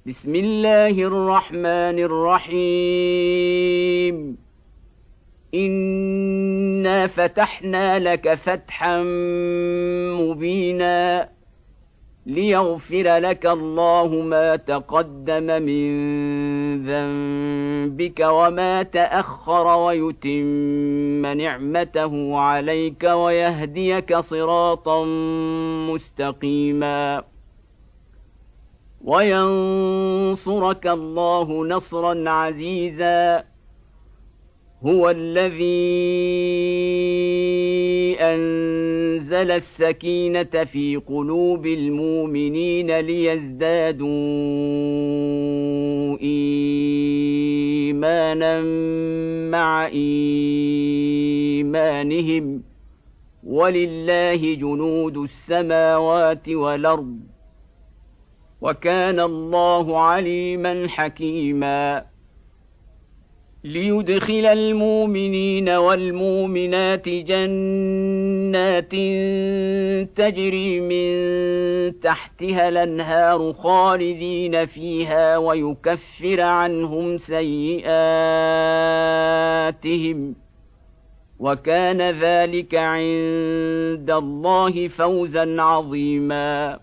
بسم الله الرحمن الرحيم. إنا فتحنا لك فتحا مبينا ليغفر لك الله ما تقدم من ذنبك وما تأخر ويتم نعمته عليك ويهديك صراطا مستقيما وينصرك الله نصرا عزيزا. هو الذي أنزل السكينة في قلوب المؤمنين ليزدادوا إيمانا مع إيمانهم ولله جنود السماوات والأرض وكان الله عليما حكيما. ليدخل المؤمنين والمؤمنات جنات تجري من تحتها الأنهار خالدين فيها ويكفر عنهم سيئاتهم وكان ذلك عند الله فوزا عظيما.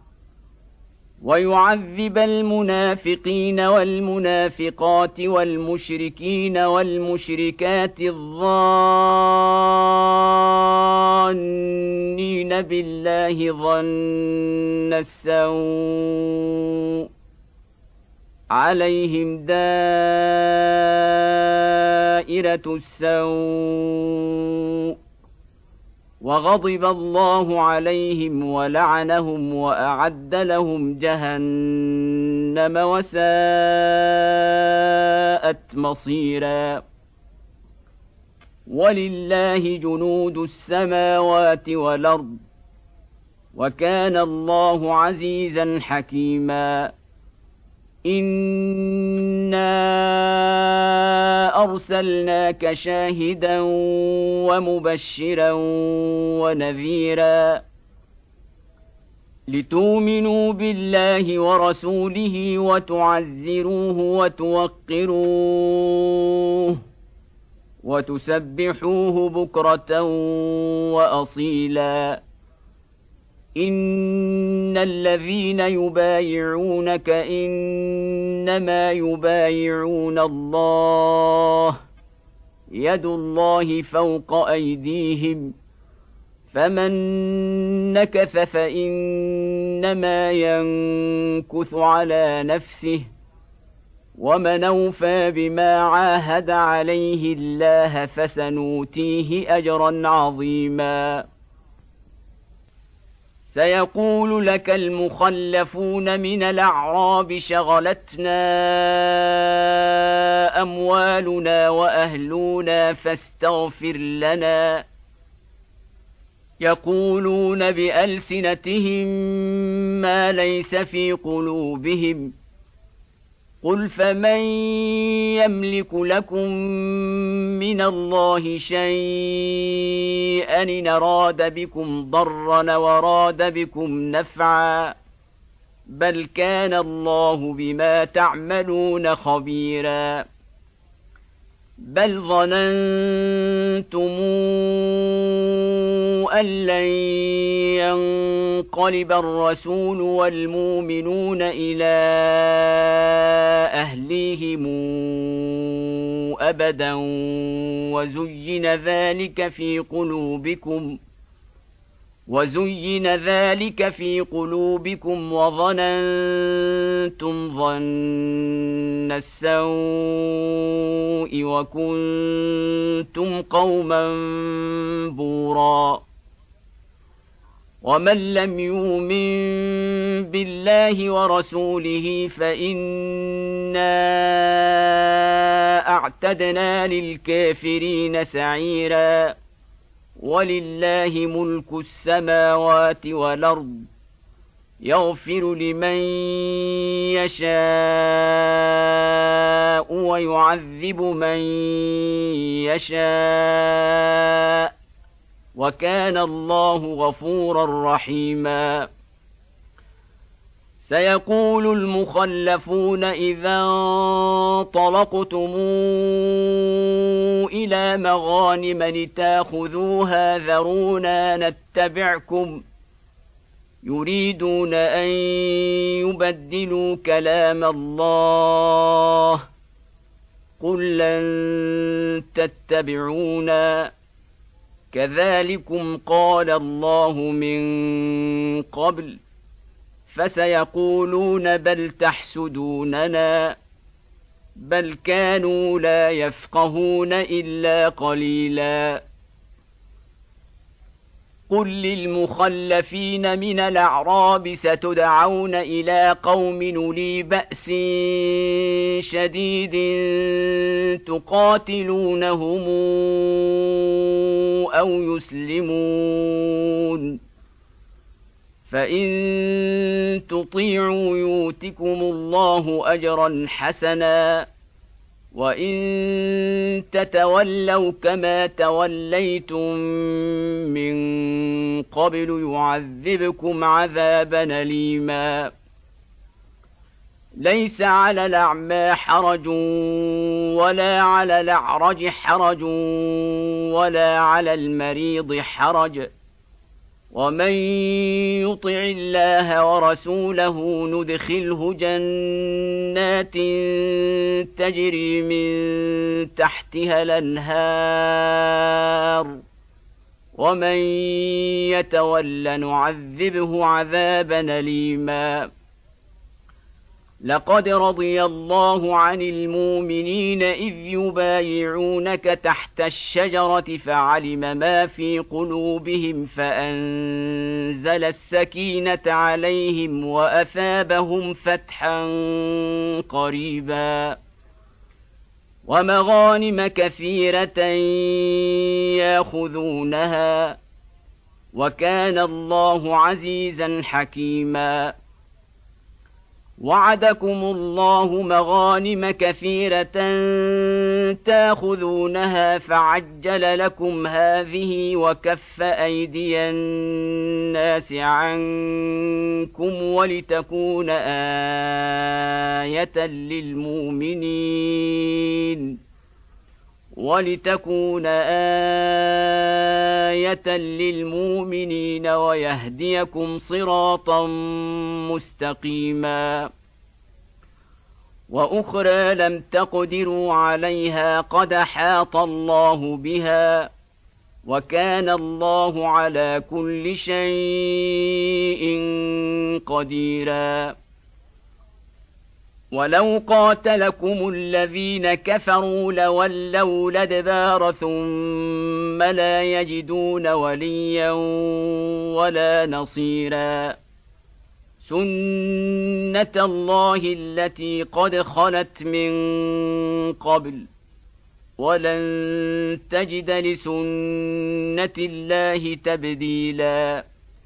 ويعذب المنافقين والمنافقات والمشركين والمشركات الظانين بالله ظن السوء عليهم دائرة السوء وغضب الله عليهم ولعنهم وأعد لهم جهنم وساءت مصيرا. ولله جنود السماوات والأرض وكان الله عزيزا حكيما. إنا أرسلناك شاهدا ومبشرا ونذيرا لتؤمنوا بالله ورسوله وتعزروه وتوقروه وتسبحوه بكرة وأصيلا. إن الذين يبايعونك إنما يبايعون الله يد الله فوق أيديهم فمن نكث فإنما ينكث على نفسه ومن أوفى بما عاهد عليه الله فسنؤتيه أجرا عظيما. سيقول لك المخلفون من الأعراب شغلتنا أموالنا وأهلنا فاستغفر لنا. يقولون بألسنتهم ما ليس في قلوبهم قل فمن يملك لكم من الله شيئا إن أراد بكم ضرا وراد بكم نفعا بل كان الله بما تعملون خبيرا. بل ظننتم أن لن ينقلب الرسول والمؤمنون إلى أهليهم أبدا وزين ذلك في قلوبكم وظننتم ظن السوء وكنتم قوما بورا. ومن لم يؤمن بالله ورسوله فإنا أعتدنا للكافرين سعيرا. ولله ملك السماوات والأرض يغفر لمن يشاء ويعذب من يشاء وكان الله غفورا رحيما. سيقول المخلفون إذا انطلقتم إلى مغانم لتاخذوها ذرونا نتبعكم يريدون أن يبدلوا كلام الله قل لن تتبعونا كذلكم قال الله من قبل فسيقولون بل تحسدوننا بل كانوا لا يفقهون إلا قليلا قل للمخلفين من الأعراب ستدعون إلى قوم أولي بأس شديد تقاتلونهم أو يسلمون فإن تطيعوا يؤتكم الله أجرا حسنا وإن تتولوا كما توليتم من قبل يعذبكم عذابا أليما ليس على الأعمى حرج ولا على الأعرج حرج ولا على المريض حرج ومن يطع الله ورسوله ندخله جنات تجري من تحتها الأنهار ومن يتول نعذبه عذابا أليما لقد رضي الله عن المؤمنين إذ يبايعونك تحت الشجرة فعلم ما في قلوبهم فأنزل السكينة عليهم وأثابهم فتحا قريبا ومغانم كثيرة ياخذونها وكان الله عزيزا حكيما وعدكم الله مغانم كثيرة تاخذونها فعجل لكم هذه وكف أيدي الناس عنكم ولتكون آية للمؤمنين ويهديكم صراطا مستقيما وأخرى لم تقدروا عليها قد أحاط الله بها وكان الله على كل شيء قديرا ولو قاتلكم الذين كفروا لولوا الأدبار ثم لا يجدون وليا ولا نصيرا سنة الله التي قد خلت من قبل ولن تجد لسنة الله تبديلا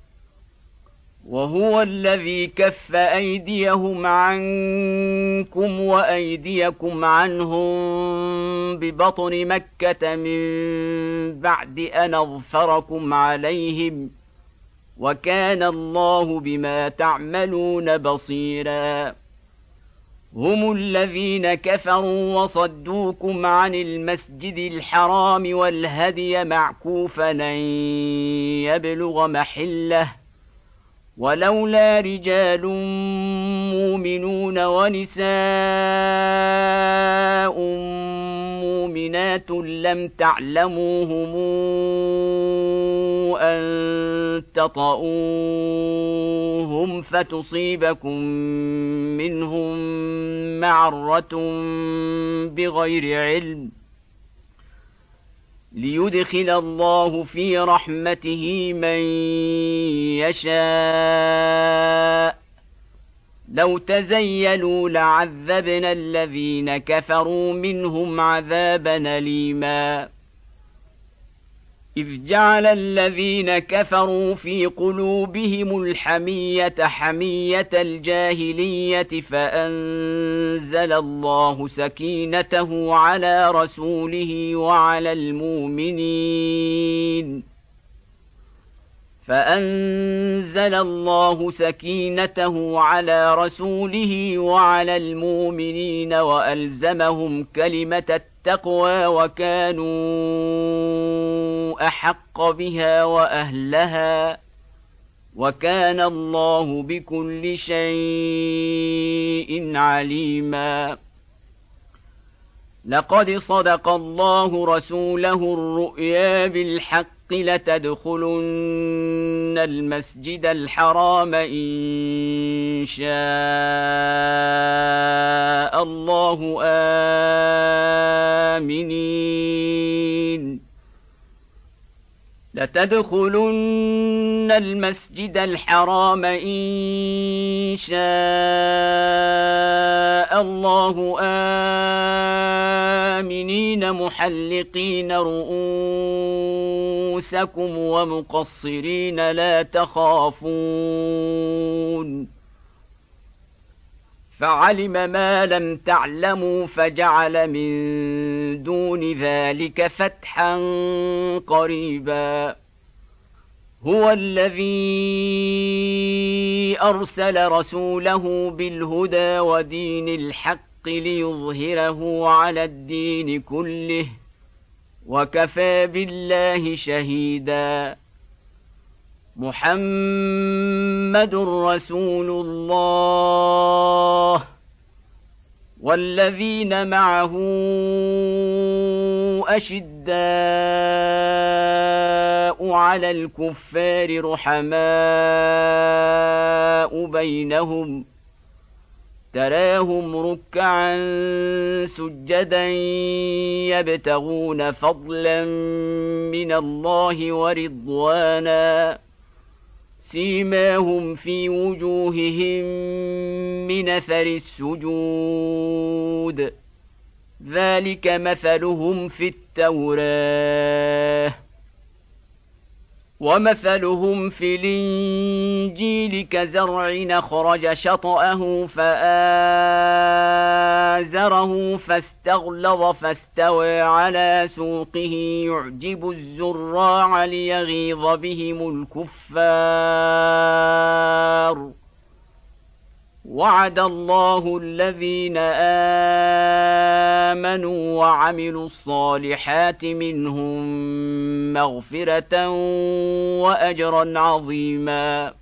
وهو الذي كف أيديهم عنكم وأيديكم عنهم ببطن مكة من بعد أن أظفركم عليهم وكان الله بما تعملون بصيرا هم الذين كفروا وصدوكم عن المسجد الحرام والهدي معكوفا أن يبلغ محله ولولا رجال مؤمنون ونساء مؤمنات لم تعلموهم أن تطؤوهم فتصيبكم منهم معرة بغير علم ليدخل الله في رحمته من يشاء لو تزيلوا لعذبنا الذين كفروا منهم عذابا أليما إذ جعل الذين كفروا في قلوبهم الحمية حمية الجاهلية فأنزل الله سكينته على رسوله وعلى المؤمنين فأنزل الله سكينته على رسوله وعلى المؤمنين وألزمهم كلمة التقوى وكانوا أحق بها وأهلها وكان الله بكل شيء عليما. لقد صدق الله رسوله الرؤيا بالحق لتدخلن المسجد الحرام إن شاء الله آمنين لتدخلن المسجد الحرام إن شاء الله آمنين محلقين رؤوسكم ومقصرين لا تخافون فعلم ما لم تعلموا فجعل من دون ذلك فتحا قريبا. هو الذي أرسل رسوله بالهدى ودين الحق ليظهره على الدين كله وكفى بالله شهيدا. محمد رسول الله والذين معه أشداء على الكفار رحماء بينهم تراهم ركعا سجدا يبتغون فضلا من الله ورضوانا سيماهم في وجوههم من أثر السجود ذلك مثلهم في التوراة ومثلهم في الإنجيل كزرع أخرج شطأه فآزره فاستغلظ فاستوى على سوقه يعجب الزراع ليغيظ بهم الكفار. وعد الله الذين آمنوا وعملوا الصالحات منهم مغفرة وأجرا عظيما.